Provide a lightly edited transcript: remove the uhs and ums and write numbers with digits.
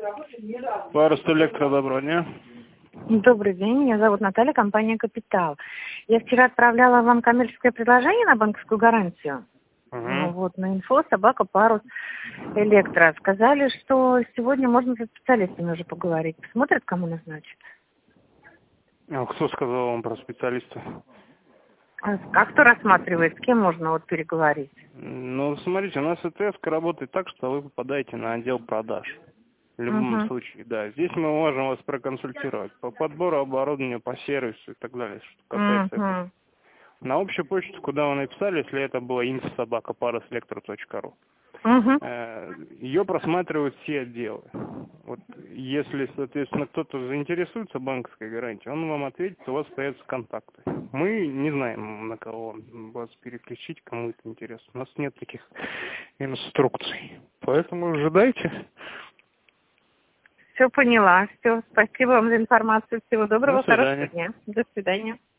Парус Электро, доброго дня. Добрый день, меня зовут Наталья, компания «Капитал». Я вчера отправляла вам коммерческое предложение на банковскую гарантию. Вот, на инфо собака Парус Электро. Сказали, что сегодня можно со специалистами уже поговорить. Посмотрят, кому назначат. А кто сказал вам про специалиста? А кто рассматривает, с кем можно вот переговорить? Ну, смотрите, у нас ЭТС работает так, что вы попадаете на отдел продаж. В любом случае, да. Здесь мы можем вас проконсультировать по подбору оборудования, по сервису и так далее, что касается этого. На общую почту, куда вы написали, если это было info@paruselектро.ru. Ее просматривают все отделы. Вот если, соответственно, кто-то заинтересуется банковской гарантией, он вам ответит, у вас появятся контакты. Мы не знаем, на кого вас переключить, кому это интересно. У нас нет таких инструкций. Поэтому ожидайте. Все поняла. Все. Спасибо вам за информацию. Всего доброго, До свидания. хорошего дня. До свидания.